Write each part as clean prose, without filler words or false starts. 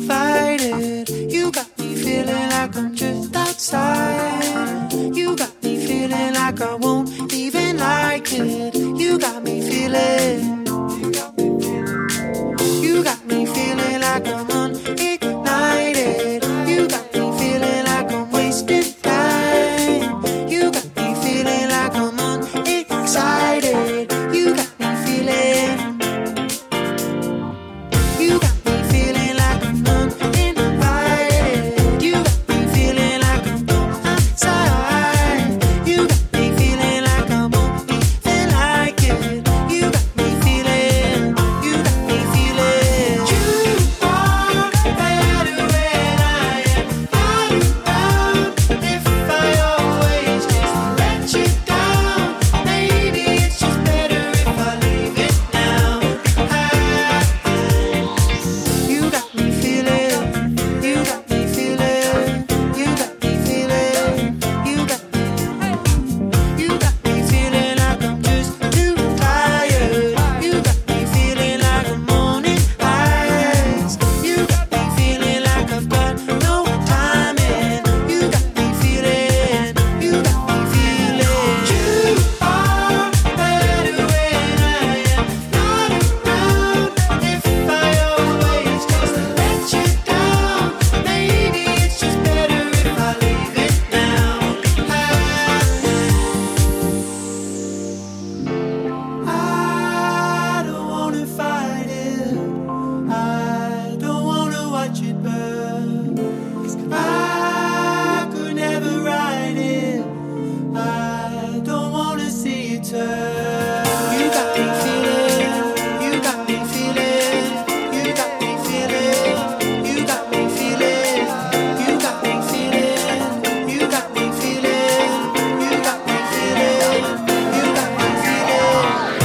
uninvited. You got me feeling like I'm just outside. You got me feeling like I won't even like it. You got me feeling. You got me feeling like I'm unignited. You got me feeling like I'm wasting time. You got me feeling like I'm unexcited. You got me feeling. You got me feeling like I'm uninvited. You got me feeling like I'm outside. You got me feeling like I won't even like it. You got me feeling. You got me feeling. You are better when I am not around. If I always just let you down, maybe it's just better if I leave it now. You got me feeling. You got me feeling. You got me feeling. You got me. You got me feeling like I'm just too tired. You got me feeling like I'm morning eyes. You got me feeling like I've got no time in. You got me feeling. You got me feeling. You are better when I am not around. If I always just let you down, maybe it's just better if I leave it now. I don't wanna fight it. I don't wanna watch it burn. I could never ride it. I don't wanna see it turn. You got me feeling. You got me feeling. You got me feeling. You got me feeling. You got me feeling. You got me feeling. You got me feeling. You got me feeling.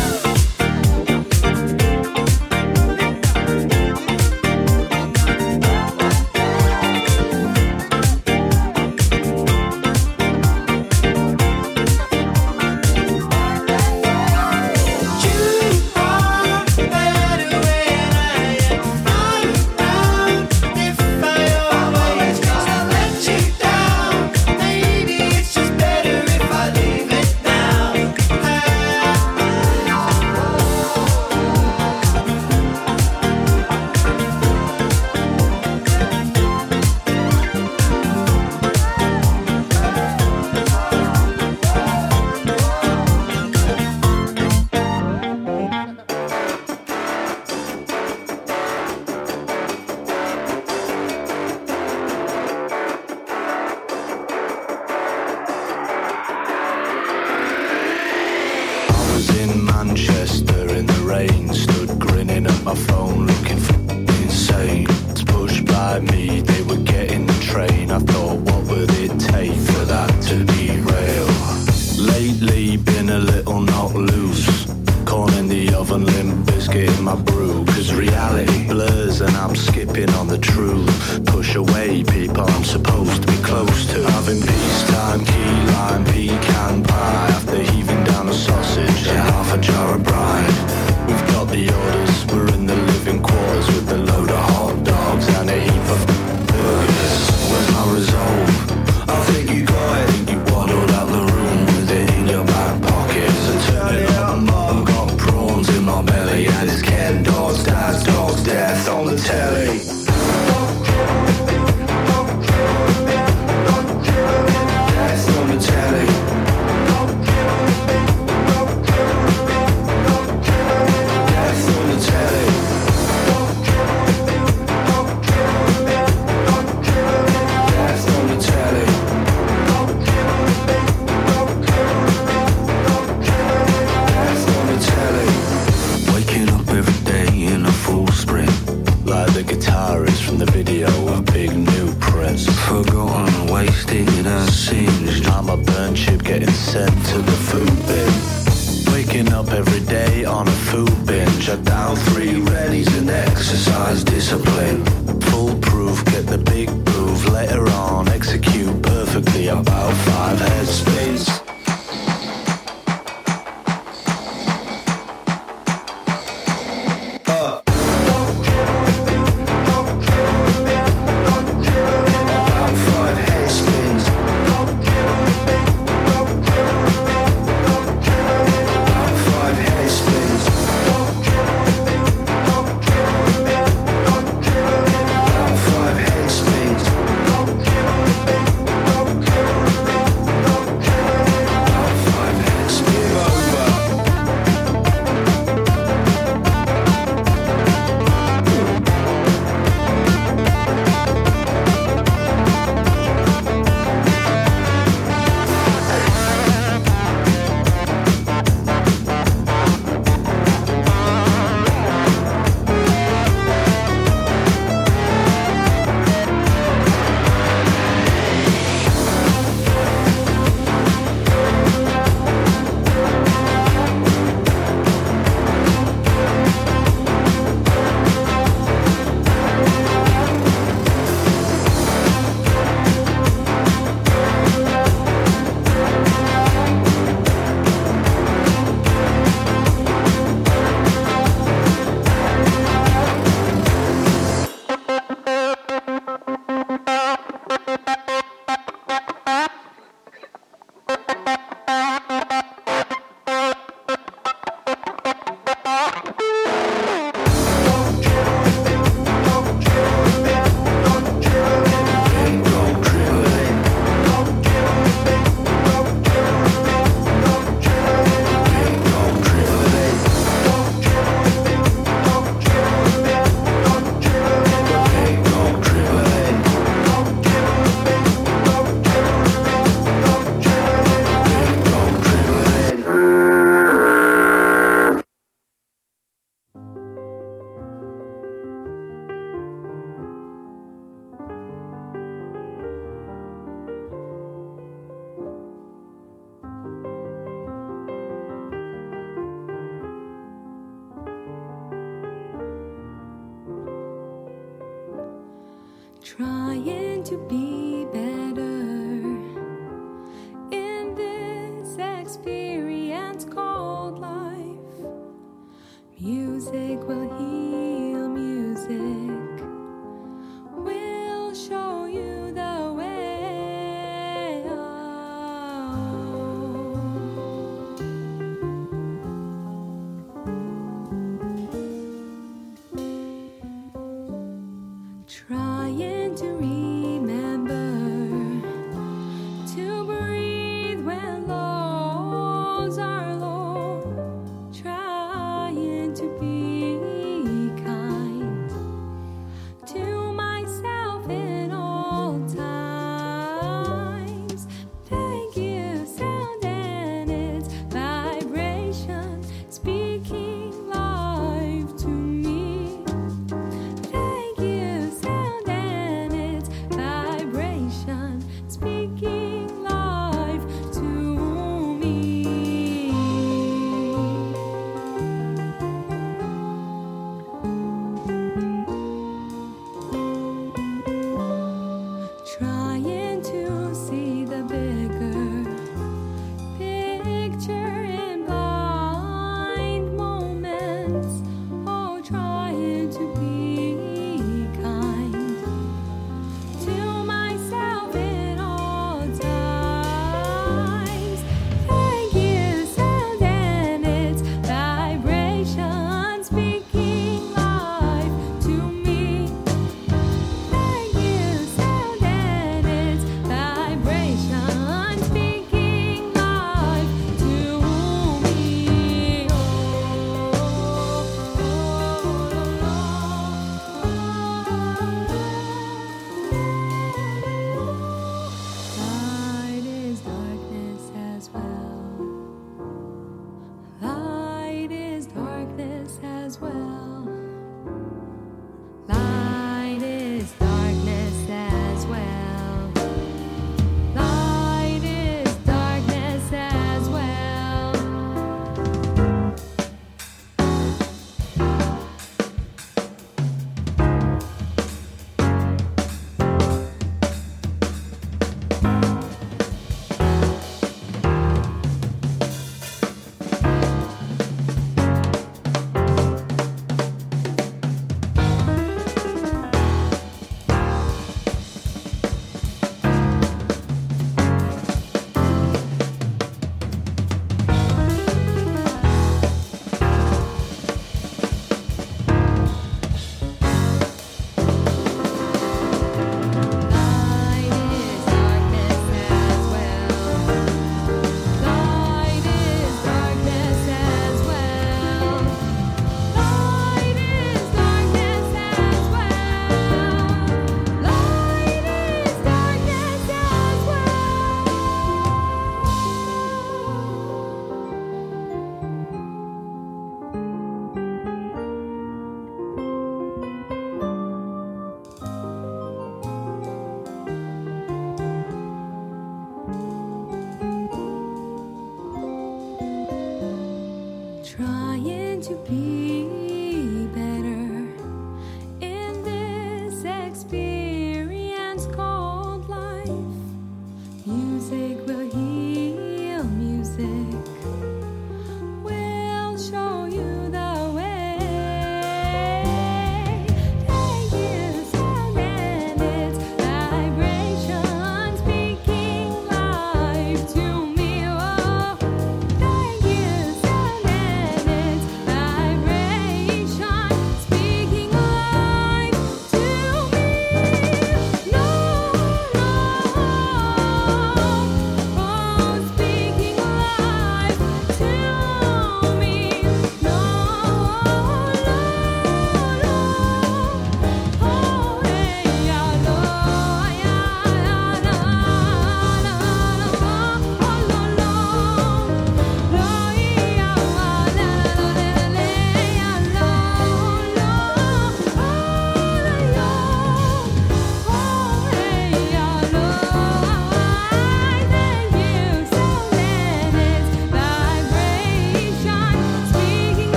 You are better when I am not around. If I always just let you down, maybe it's just better if I leave it now. I was in Manchester in the rain, stood grinning at my phone, looking for insane. Pushed by me, they were getting the train. I thought, what would it take for that to derail? Lately, been a little not loose. Corn in the oven, limp biscuit in my brew. Cause reality blurs and I'm skipping on the truth. Push away people I'm supposed to be close to. Having peacetime, key lime, pecan pie. After heaving down a sausage and half a jar of brine. We've got the orders, we're in the living quarters with a load of hot dogs and a heap of burgers. Where's my resolve? I think you got it. Think you waddled out the room with it in your back pocket. So turn it up, mum. Got prawns in my belly and it's Ken Dodds, Dad's dog's death on the telly. Death on the telly. Death on the telly. Death on the telly. Death on the telly. Waking up every day in a full sprint, like the guitarist from the video of Big New Prince. Forgotten, wasted and singed. I'm a burnt chip getting sent to the food bin. Waking up every day on a food binge. I down 3 readies and exercise discipline. Foolproof, get the big move. Later on, execute perfectly about 5 head spins. trying to be better in this experience called life. Music will heal, music will show you the way. Trying to remember to breathe when lows are low, trying to be kind to myself in all times. Thank you, sound and its vibration, speaking life to me. Thank you, sound and its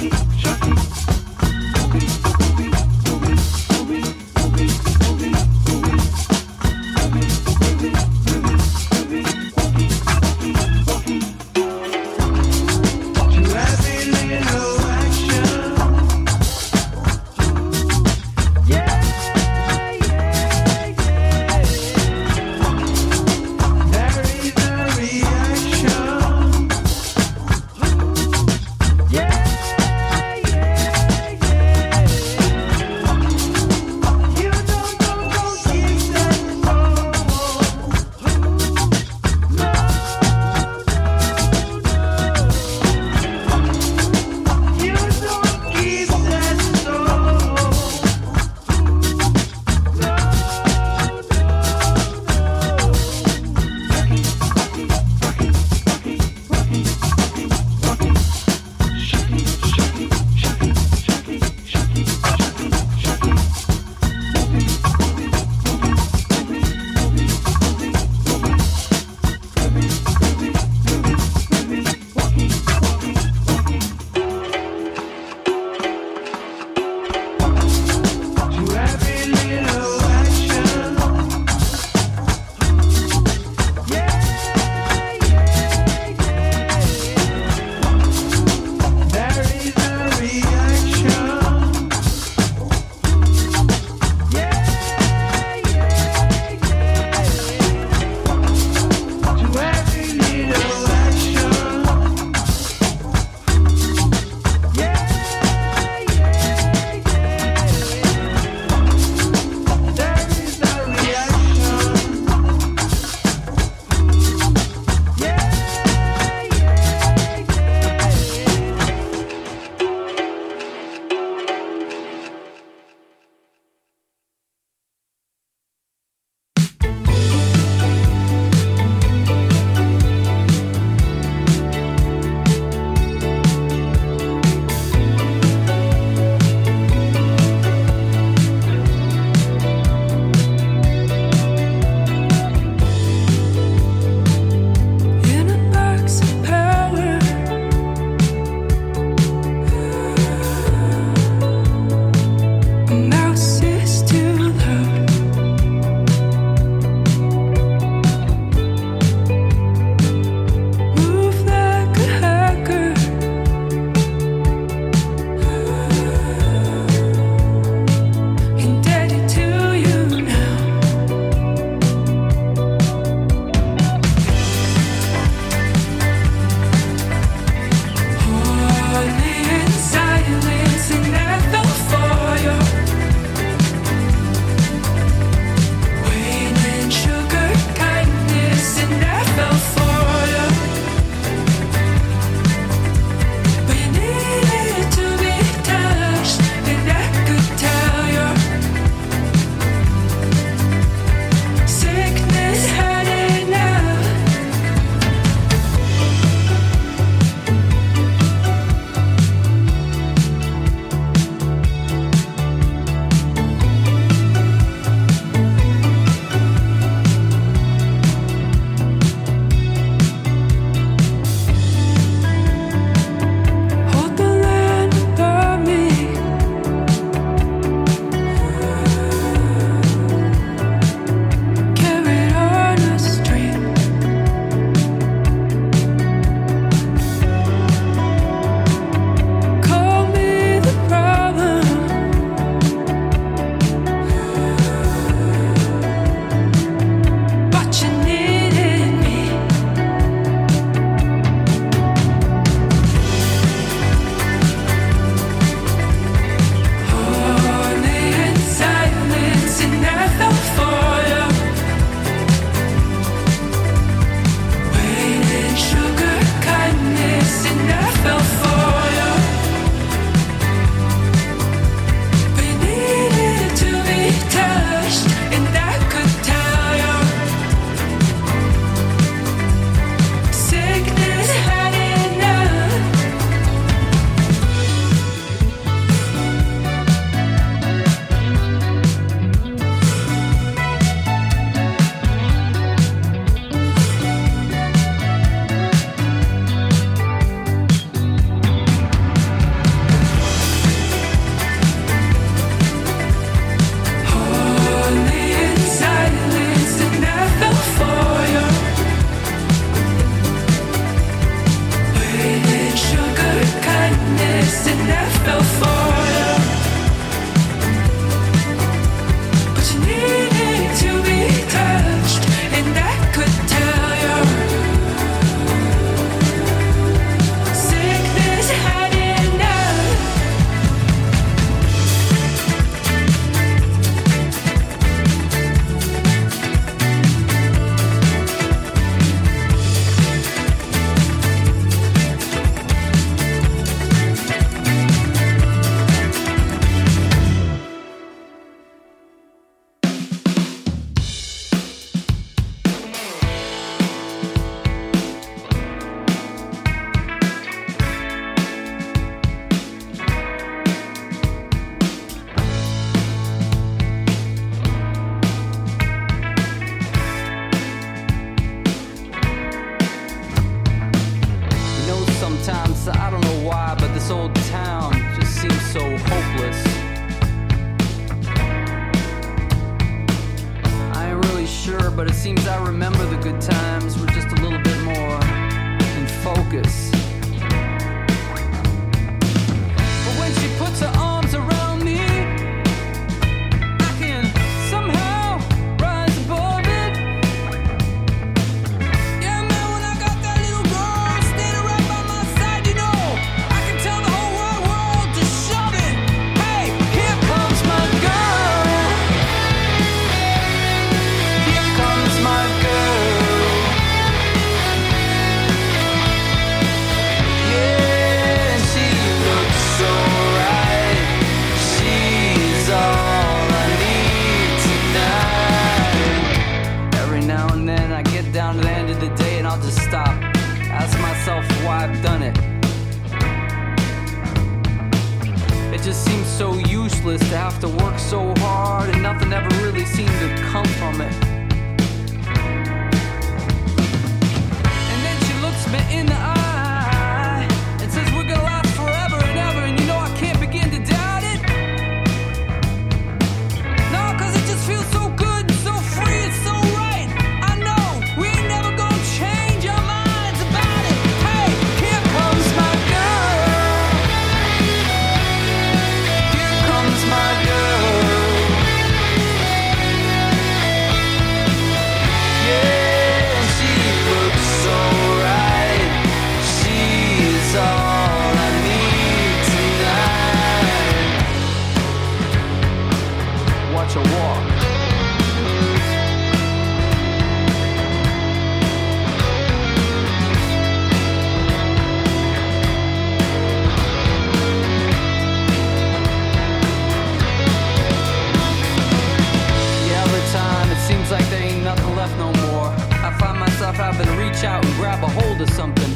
Yeah. good times were just a little bit more in focus. But when she puts her arms around me, I can somehow rise above it. Yeah, man, when I got that little girl standing right by my side, you know, I can tell the whole wide world to shove it. Hey, here comes my girl. Here comes my girl. Yeah, she looks so right. She's all I need tonight. Every now and then I get down to the end of the day and I'll just stop, ask myself why I've done it. It just seems so useless to have to work so hard and nothing ever really seemed to come from it. And then she looks me in the eye and says we're gonna last forever and ever, and you know I can't begin to doubt it. No, 'cause it just feels so good, so free, it's so right. I know we ain't never gonna change our minds about it. Hey, here comes my girl. Here comes my girl. Yeah, she looks so right. She's all I need tonight. Watch her walk. Yeah, over time it seems like there ain't nothing left no more. I find myself having to reach out and grab a hold of something.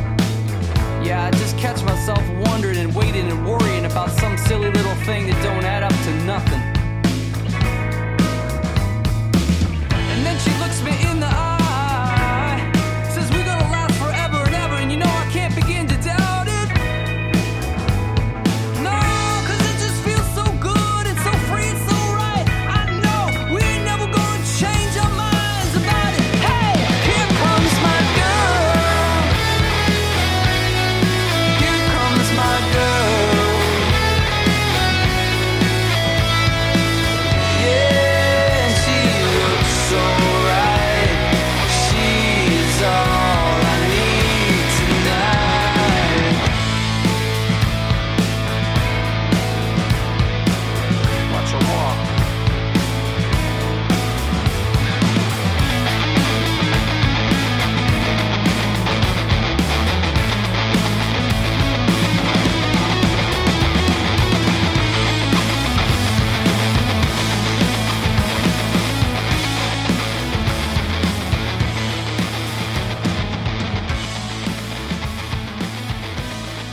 Yeah, I just catch myself wondering and waiting and worrying about some silly little thing that don't